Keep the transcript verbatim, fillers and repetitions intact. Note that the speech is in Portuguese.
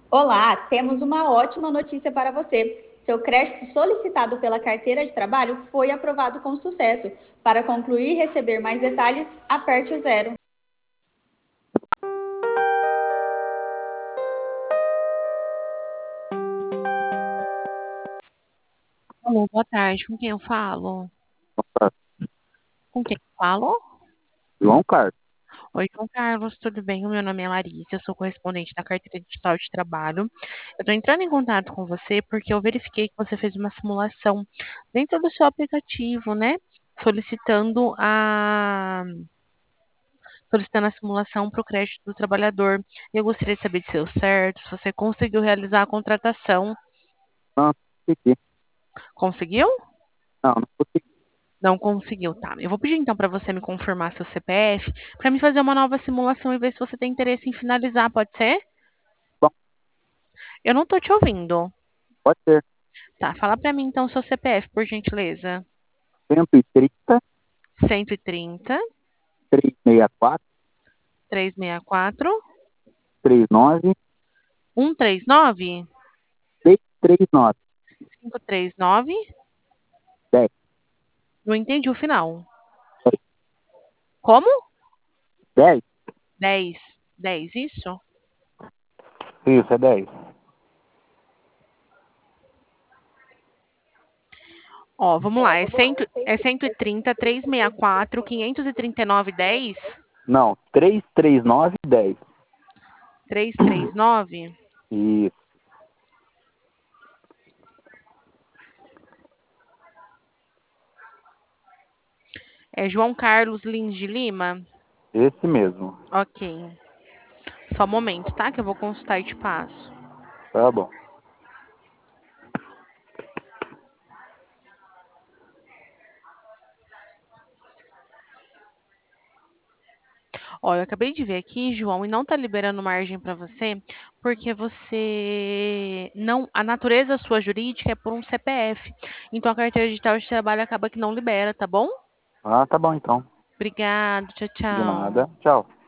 Olá, temos uma ótima notícia para você. Seu crédito solicitado pela carteira de trabalho foi aprovado com sucesso. Para concluir e receber mais detalhes, aperte o zero. Alô, boa tarde. Com quem eu falo? Com quem eu falo? João Carlos. Oi, João Carlos, tudo bem? O meu nome é Larissa, eu sou correspondente da carteira digital de trabalho. Eu estou entrando em contato com você porque eu verifiquei que você fez uma simulação dentro do seu aplicativo, né? Solicitando a solicitando a simulação para o crédito do trabalhador. Eu gostaria de saber se deu certo, se você conseguiu realizar a contratação. Não, não consegui. Conseguiu? Não, não consegui. Não conseguiu, tá. Eu vou pedir então para você me confirmar seu C P F para me fazer uma nova simulação e ver se você tem interesse em finalizar, pode ser? Bom, Eu não tô te ouvindo. pode ser. Tá, fala para mim então seu C P F, por gentileza. cento e trinta, cento e trinta, trezentos e sessenta e quatro, trezentos e sessenta e quatro, trinta e nove, cento e trinta e nove, seiscentos e trinta e nove, quinhentos e trinta e nove. dez, Não entendi o final. Como? dez. Dez, dez, isso? Isso, é dez. Ó, vamos lá, é, cem, é cento e trinta, trezentos e sessenta e quatro, quinhentos e trinta e nove, dez? Não, trezentos e trinta e nove, dez. trezentos e trinta e nove? Isso, É João Carlos Lins de Lima? esse mesmo. Ok. Só um momento, tá? Que eu vou consultar e te passo. Tá bom. Ó, eu acabei de ver aqui, João, e não tá liberando margem para você, porque você não, a natureza sua jurídica é por um C P F. Então a carteira digital de trabalho acaba que não libera, tá bom? Ah, tá bom então. Obrigada, tchau, De nada. tchau. Tchau.